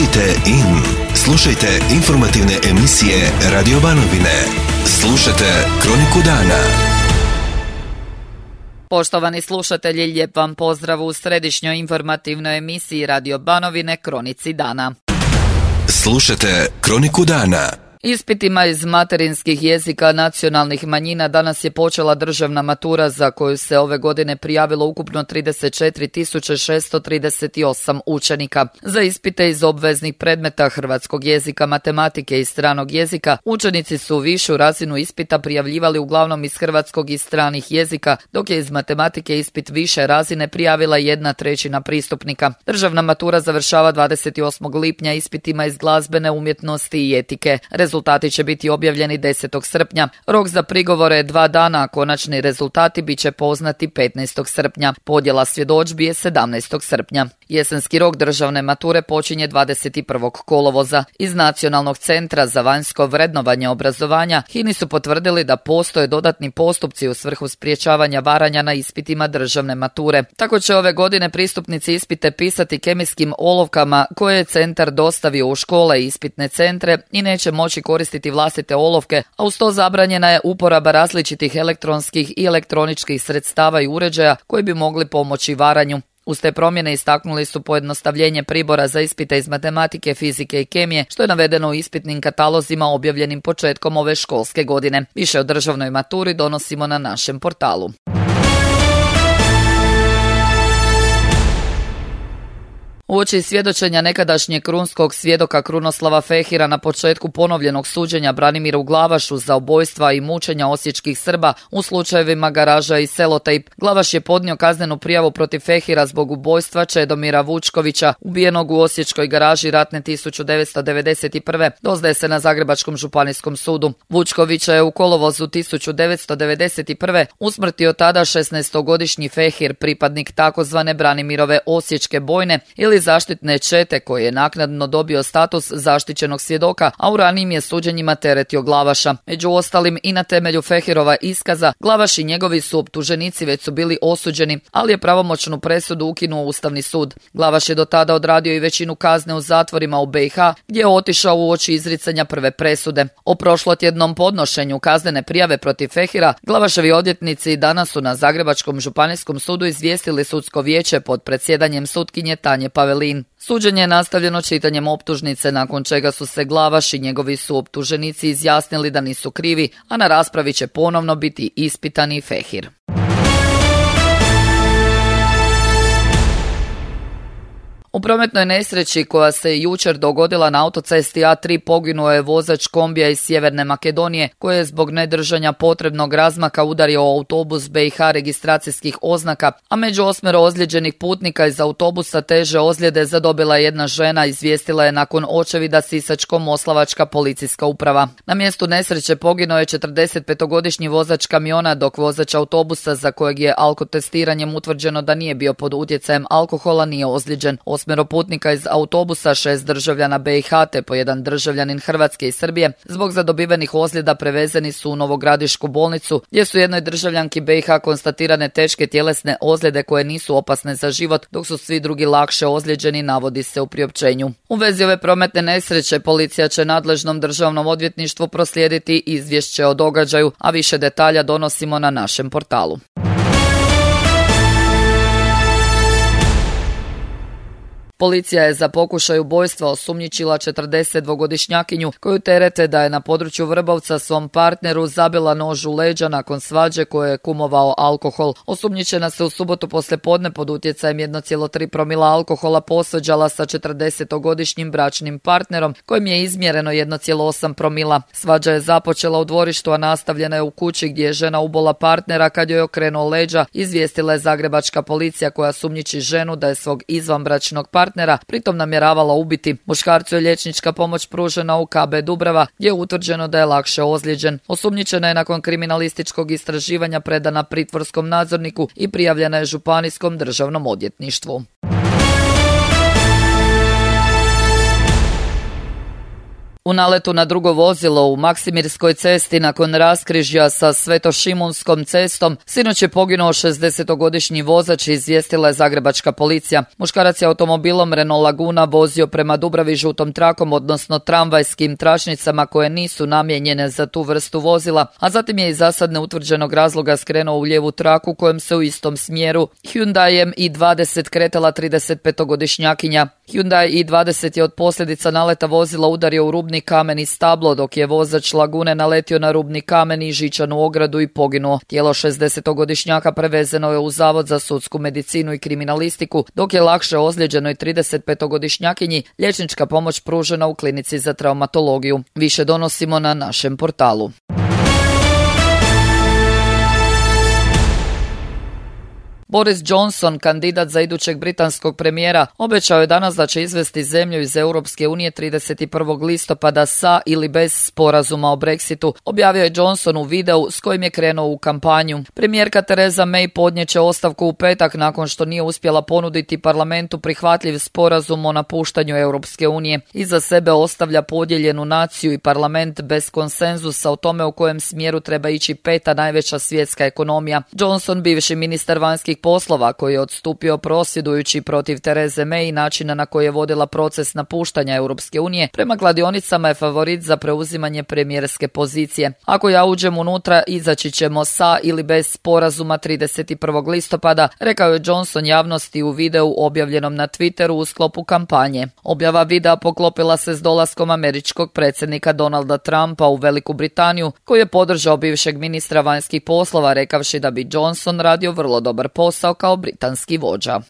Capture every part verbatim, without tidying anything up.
Kliknite in. Slušajte informativne emisije Radio Banovine. Slušajte Kroniku dana. Poštovani slušatelji, lijep vam pozdrav u središnjoj informativnoj emisiji Radio Banovine Kronici dana. Slušajte Kroniku dana. Ispitima iz materinskih jezika nacionalnih manjina danas je počela državna matura za koju se ove godine prijavilo ukupno trideset četiri tisuće šesto trideset osam učenika. Za ispite iz obveznih predmeta hrvatskog jezika, matematike i stranog jezika učenici su višu razinu ispita prijavljivali uglavnom iz hrvatskog i stranih jezika, dok je iz matematike ispit više razine prijavila jedna trećina pristupnika. Državna matura završava dvadeset osmog lipnja ispitima iz glazbene, umjetnosti i etike. Rezultati će biti objavljeni desetog srpnja. Rok za prigovore je dva dana, a konačni rezultati bit će poznati petnaestog srpnja. Podjela svjedodžbi je sedamnaestog srpnja. Jesenski rok državne mature počinje dvadeset prvog kolovoza. Iz Nacionalnog centra za vanjsko vrednovanje obrazovanja H I N I su potvrdili da postoje dodatni postupci u svrhu sprječavanja varanja na ispitima državne mature. Tako će ove godine pristupnici ispite pisati kemijskim olovkama koje je centar dostavio u škole i ispitne centre i neće moći koristiti vlastite olovke, a uz to zabranjena je uporaba različitih elektronskih i elektroničkih sredstava i uređaja koji bi mogli pomoći varanju. Uz te promjene istaknuli su pojednostavljenje pribora za ispite iz matematike, fizike i kemije, što je navedeno u ispitnim katalozima objavljenim početkom ove školske godine. Više o državnoj maturi donosimo na našem portalu. Uoči svjedočenja nekadašnjeg krunskog svjedoka Krunoslava Fehira na početku ponovljenog suđenja Branimiru Glavašu za ubojstva i mučenja osječkih Srba u slučajevima Garaža i Selotejp, Glavaš je podnio kaznenu prijavu protiv Fehira zbog ubojstva Čedomira Vučkovića, ubijenog u osječkoj garaži ratne tisuću devetsto devedeset prve. Doznaje se na Zagrebačkom županijskom sudu. Vučkovića je u kolovozu tisuću devetsto devedeset prve usmrtio tada šesnaestogodišnji Fehir, pripadnik takozvane Branimirove osječke bojne ili zaštitne čete koji je naknadno dobio status zaštićenog svjedoka, a u ranijim je suđenjima teretio Glavaša. Među ostalim i na temelju Fehirova iskaza, Glavaš i njegovi su optuženici već su bili osuđeni, ali je pravomoćnu presudu ukinuo Ustavni sud. Glavaš je do tada odradio i većinu kazne u zatvorima u B i H, gdje je otišao uoči izricanja prve presude. O prošlotjednom podnošenju kaznene prijave protiv Fehira, Glavaševi odvjetnici danas su na Zagrebačkom županijskom sudu izvijestili sudsko vijeće pod predsjedanjem sutkinje Tanje Pavelin. Suđenje je nastavljeno čitanjem optužnice, nakon čega su se Glavaš i njegovi suoptuženici izjasnili da nisu krivi, a na raspravi će ponovno biti ispitani Fehir. U prometnoj nesreći koja se jučer dogodila na autocesti A tri poginuo je vozač kombija iz Sjeverne Makedonije koji je zbog nedržanja potrebnog razmaka udario autobus B i H registracijskih oznaka, a među osmero ozlijeđenih putnika iz autobusa teže ozljede zadobila je jedna žena, izvijestila je nakon očevida Sisačko-moslavačka policijska uprava. Na mjestu nesreće poginuo je četrdesetpetogodišnji vozač kamiona, dok vozač autobusa za kojeg je alkotestiranjem utvrđeno da nije bio pod utjecajem alkohola nije ozlijeđen. Osmero putnika iz autobusa, šest državljana B i H te po jedan državljanin Hrvatske i Srbije, zbog zadobivenih ozljeda prevezeni su u Novogradišku bolnicu, gdje su jednoj državljanki B i H konstatirane teške tjelesne ozljede koje nisu opasne za život, dok su svi drugi lakše ozlijeđeni, navodi se u priopćenju. U vezi ove prometne nesreće policija će nadležnom državnom odvjetništvu proslijediti izvješće o događaju, a više detalja donosimo na našem portalu. Policija je za pokušaj ubojstva osumnjičila četrdesetdvogodišnjakinju koju terete da je na području Vrbovca svom partneru zabila nož u leđa nakon svađe koje je kumovao alkohol. Osumnjičena se u subotu poslijepodne pod utjecajem jedan zarez tri promila alkohola posvađala sa četrdesetogodišnjim bračnim partnerom kojem je izmjereno jedan zarez osam promila. Svađa je započela u dvorištu, a nastavljena je u kući gdje je žena ubola partnera kad joj je okrenuo leđa, izvijestila je zagrebačka policija koja sumnjiči ženu da je svog izvanbračnog partnera partnera, pritom namjeravala ubiti. Muškarcu je liječnička pomoć pružena u K B Dubrava, gdje je utvrđeno da je lakše ozlijeđen. Osumnjičena je nakon kriminalističkog istraživanja predana pritvorskom nadzorniku i prijavljena je Županijskom državnom odvjetništvu. U naletu na drugo vozilo u Maksimirskoj cesti nakon raskrižja sa Svetošimunskom cestom sinoć je poginuo šezdesetogodišnji vozač, izvijestila je zagrebačka policija. Muškarac je automobilom Renault Laguna vozio prema Dubravi žutom trakom, odnosno tramvajskim tračnicama koje nisu namijenjene za tu vrstu vozila, a zatim je iz zasad neutvrđenog razloga skrenuo u lijevu traku kojem se u istom smjeru Hyundaiem i dvadeset kretala tridesetpetogodišnjakinja. Hyundai i dvadeset je od posljedica naleta vozila udario u rubni kamen i stablo, dok je vozač Lagune naletio na rubni kamen i žičanu ogradu i poginuo. Tijelo šezdesetogodišnjaka prevezeno je u Zavod za sudsku medicinu i kriminalistiku, dok je lakše ozlijeđenoj tridesetpetogodišnjakinji liječnička pomoć pružena u klinici za traumatologiju. Više donosimo na našem portalu. Boris Johnson, kandidat za idućeg britanskog premijera, obećao je danas da će izvesti zemlju iz Europske unije trideset prvog listopada sa ili bez sporazuma o Brexitu, objavio je Johnson u videu s kojim je krenuo u kampanju. Premijerka Theresa May podnijeće ostavku u petak nakon što nije uspjela ponuditi parlamentu prihvatljiv sporazum o napuštanju Europske unije. Iza sebe ostavlja podijeljenu naciju i parlament bez konsenzusa o tome u kojem smjeru treba ići peta najveća svjetska ekonomija. Johnson, bivši ministar vanjskih poslova koji je odstupio prosvjedujući protiv Therese May i načina na koji je vodila proces napuštanja Europske unije, prema kladionicama je favorit za preuzimanje premijerske pozicije. Ako ja uđem unutra, izaći ćemo sa ili bez sporazuma trideset prvog listopada, rekao je Johnson javnosti u videu objavljenom na Twitteru u sklopu kampanje. Objava videa poklopila se s dolaskom američkog predsjednika Donalda Trumpa u Veliku Britaniju, koji je podržao bivšeg ministra vanjskih poslova, rekavši da bi Johnson radio vrlo dobar posao kao britanski vođa.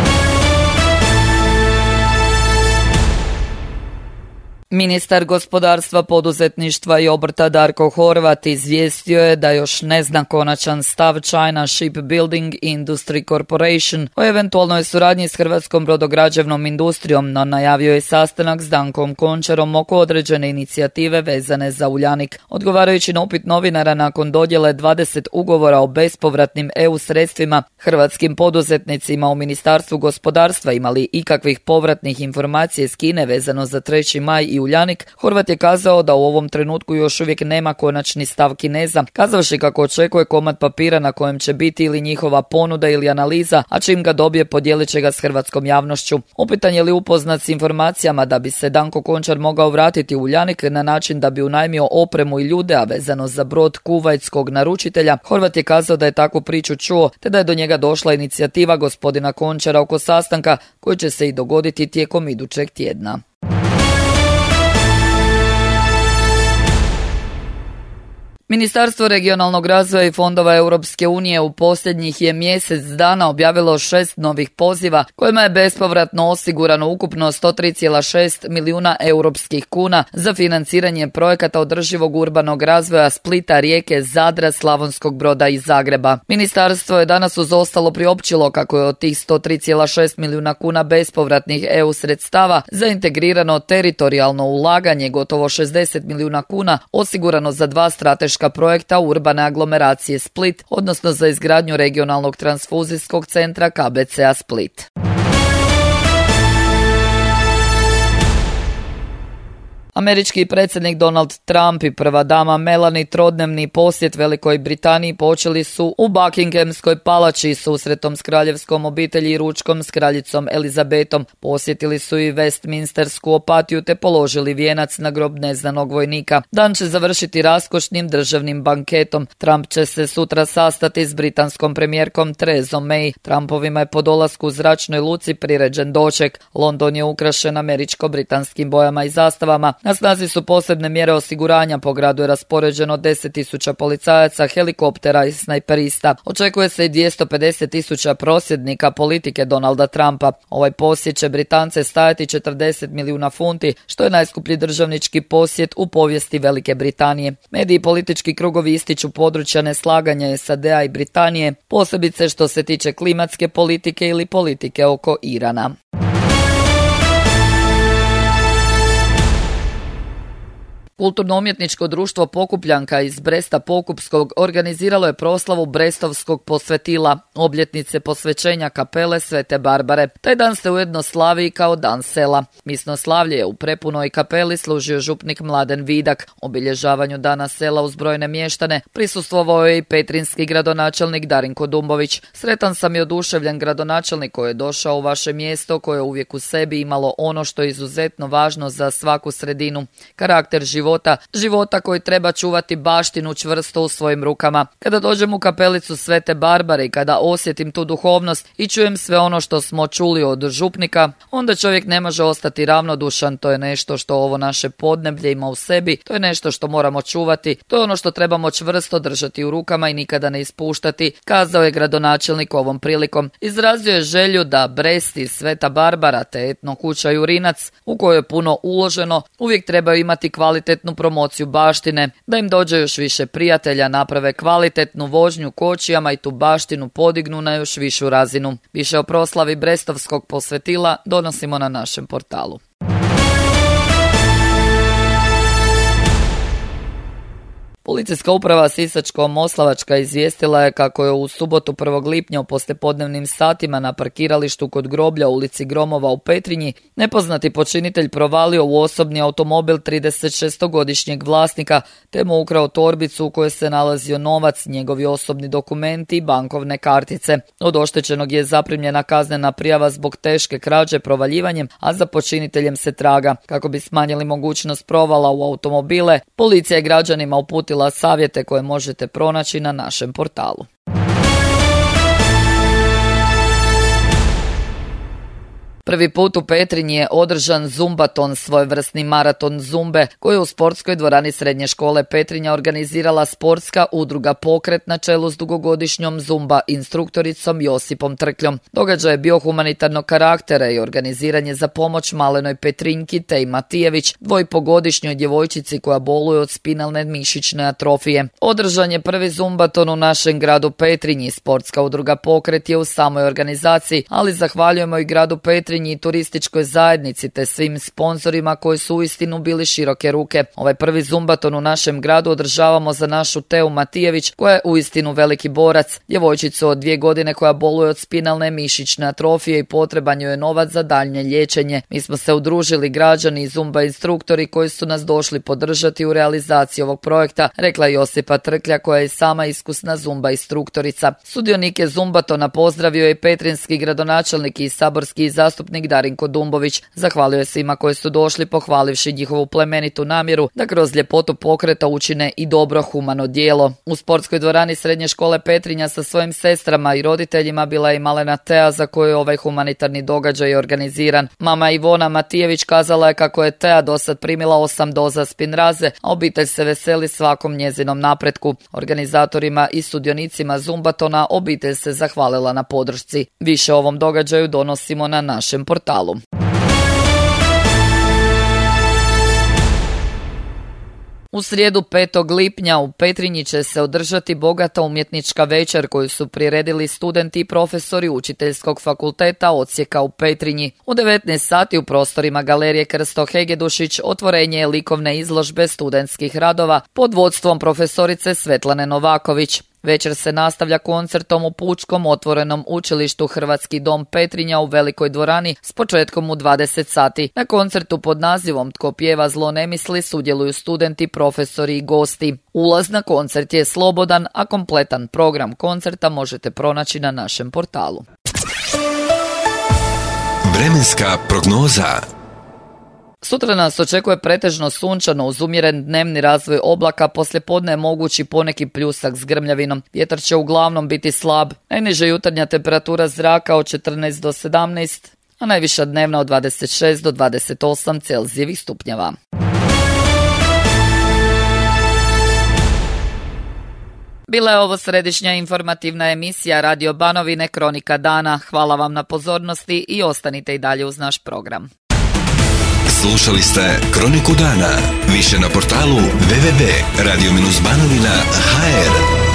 Ministar gospodarstva, poduzetništva i obrta Darko Horvat izvijestio je da još ne zna konačan stav China Shipbuilding Industry Corporation o eventualnoj suradnji s hrvatskom brodograđevnom industrijom, no najavio je sastanak s Dankom Končarom oko određene inicijative vezane za Uljanik. Odgovarajući na upit novinara nakon dodjele dvadeset ugovora o bespovratnim E U sredstvima hrvatskim poduzetnicima u Ministarstvu gospodarstva, imali ikakvih povratnih informacija iz Kine vezano za treći maj i Uljanik, Horvat je kazao da u ovom trenutku još uvijek nema konačni stav Kineza, kazavši kako očekuje komad papira na kojem će biti ili njihova ponuda ili analiza, a čim ga dobije podijelit će ga s hrvatskom javnošću. Upitan je li upoznat s informacijama da bi se Danko Končar mogao vratiti u Uljanik na način da bi unajmio opremu i ljude, a vezano za brod kuvajtskog naručitelja, Horvat je kazao da je takvu priču čuo, te da je do njega došla inicijativa gospodina Končara oko sastanka koji će se i dogoditi tijekom idućeg tjedna. Ministarstvo regionalnog razvoja i fondova Europske unije u posljednjih je mjesec dana objavilo šest novih poziva kojima je bespovratno osigurano ukupno sto tri zarez šest milijuna europskih kuna za financiranje projekata održivog urbanog razvoja Splita, Rijeke, Zadra, Slavonskog Broda i Zagreba. Ministarstvo je danas uz ostalo priopćilo kako je od tih sto tri zarez šest milijuna kuna bespovratnih E U sredstava za integrirano teritorijalno ulaganje gotovo šezdeset milijuna kuna osigurano za dva strateška projekta urbane aglomeracije Split, odnosno za izgradnju regionalnog transfuzijskog centra K B C-a Split. Američki predsjednik Donald Trump i prva dama Melanie trodnevni posjet Velikoj Britaniji počeli su u Buckinghamskoj palači susretom s kraljevskom obitelji i ručkom s kraljicom Elizabetom. Posjetili su i Westminstersku opatiju te položili vijenac na grob neznanog vojnika. Dan će završiti raskošnim državnim banketom. Trump će se sutra sastati s britanskom premijerkom Theresom May. Trumpovima je po dolasku u zračnoj luci priređen doček. London je ukrašen američko-britanskim bojama i zastavama. Na snazi su posebne mjere osiguranja, po gradu je raspoređeno deset tisuća policajaca, helikoptera i snajperista. Očekuje se i dvjesto pedeset tisuća prosvjednika politike Donalda Trumpa. Ovaj posjet će Britance stajati četrdeset milijuna funti, što je najskuplji državnički posjet u povijesti Velike Britanije. Mediji i politički krugovi ističu područja neslaganja S A D-a i Britanije, posebice što se tiče klimatske politike ili politike oko Irana. Kulturno-umjetničko društvo Pokupljanka iz Bresta Pokupskog organiziralo je proslavu Brestovskog posvetila, obljetnice posvećenja kapele Svete Barbare. Taj dan se ujedno slavi i kao dan sela. Misno slavlje je u prepunoj kapeli služio župnik Mladen Vidak. Obilježavanju dana sela uz brojne mještane prisustvovao je i petrinjski gradonačelnik Darinko Dumbović. Sretan sam i oduševljen gradonačelnik koji je došao u vaše mjesto koje je uvijek u sebi imalo ono što je izuzetno važno za svaku sredinu. Karakter života, života koji treba čuvati baštinu čvrsto u svojim rukama. Kada dođem u kapelicu Svete Barbare i kada osjetim tu duhovnost i čujem sve ono što smo čuli od župnika, onda čovjek ne može ostati ravnodušan. To je nešto što ovo naše podneblje ima u sebi, to je nešto što moramo čuvati, to je ono što trebamo čvrsto držati u rukama i nikada ne ispuštati, kazao je gradonačelnik ovom prilikom. Izrazio je želju da Brest i Sveta Barbara te etno kuća Jurinac, u kojoj je puno uloženo, uvijek trebaju imati kvalitetnu promociju baštine, da im dođe još više prijatelja, naprave kvalitetnu vožnju kočijama i tu baštinu podignu na još višu razinu. Više o proslavi Brestovskog posvetila donosimo na našem portalu. Policijska uprava Sisačko-moslavačka izvijestila je kako je u subotu prvog lipnja u poslijepodnevnim satima na parkiralištu kod groblja u ulici Gromova u Petrinji nepoznati počinitelj provalio u osobni automobil tridesetšestogodišnjeg vlasnika te mu ukrao torbicu u kojoj se nalazio novac, njegovi osobni dokumenti i bankovne kartice. Od oštećenog je zaprimljena kaznena prijava zbog teške krađe provaljivanjem, a za počiniteljem se traga. Kako bi smanjili mogućnost provala u automobile, policija je građanima uputila savjete koje možete pronaći na našem portalu. Prvi put u Petrinji je održan Zumbaton, svojevrsni maraton zumbe, koji je u sportskoj dvorani Srednje škole Petrinja organizirala sportska udruga Pokret na čelu s dugogodišnjom zumba instruktoricom Josipom Trkljom. Događaj je bio humanitarnog karaktera i organiziran je za pomoć malenoj Petrinjki Tej Matijević, dvojpogodišnjoj djevojčici koja boluje od spinalne mišićne atrofije. Održan je prvi Zumbaton u našem gradu Petrinji. Sportska udruga Pokret je u samoj organizaciji, ali zahvaljujemo i gradu Petrinji i turističkoj zajednici te svim sponzorima koji su uistinu bili široke ruke. Ovaj prvi Zumbaton u našem gradu održavamo za našu Teju Matijević koja je uistinu veliki borac, djevojčicu od dvije godine koja boluje od spinalne mišićne atrofije i potreban joj je novac za daljnje liječenje. Mi smo se udružili građani i zumba instruktori koji su nas došli podržati u realizaciji ovog projekta, rekla Josipa Trklja koja je sama iskusna zumba instruktorica. Sudionike Zumbatona pozdravio je petrinjski gradonačelnik i saborski zastupnik Darinko Dumbović. Zahvalio je svima koji su došli pohvalivši njihovu plemenitu namjeru da kroz ljepotu pokreta učine i dobro humano djelo. U sportskoj dvorani Srednje škole Petrinja sa svojim sestrama i roditeljima bila je i malena Teja za koju je ovaj humanitarni događaj organiziran. Mama Ivona Matijević kazala je kako je Teja dosad primila osam doza spinraze, a obitelj se veseli svakom njezinom napretku. Organizatorima i sudionicima Zumbatona obitelj se zahvalila na podršci. Više o ovom događaju donosimo na našem portalu. U srijedu petog lipnja u Petrinji će se održati bogata umjetnička večer koju su priredili studenti i profesori Učiteljskog fakulteta odsjeka u Petrinji. U devetnaest sati u prostorima Galerije Krsto Hegedušić otvorenje je likovne izložbe studentskih radova pod vodstvom profesorice Svetlane Novaković. Večer se nastavlja koncertom u Pučkom otvorenom učilištu Hrvatski dom Petrinja u Velikoj dvorani s početkom u dvadeset sati. Na koncertu pod nazivom Tko pjeva zlo ne misli sudjeluju studenti, profesori i gosti. Ulaz na koncert je slobodan, a kompletan program koncerta možete pronaći na našem portalu. Vremenska prognoza. Sutra nas očekuje pretežno sunčano uz umjeren dnevni razvoj oblaka, poslijepodne je mogući poneki pljusak s grmljavinom. Vjetar će uglavnom biti slab. Najniža jutarnja temperatura zraka od četrnaest do sedamnaest, a najviša dnevna od dvadeset šest do dvadeset osam Celzijevih stupnjeva. Bila je ovo središnja informativna emisija Radio Banovine Kronika dana. Hvala vam na pozornosti i ostanite i dalje uz naš program. Slušali ste Kroniku dana. Više na portalu w w w tačka radio banovina tačka h r.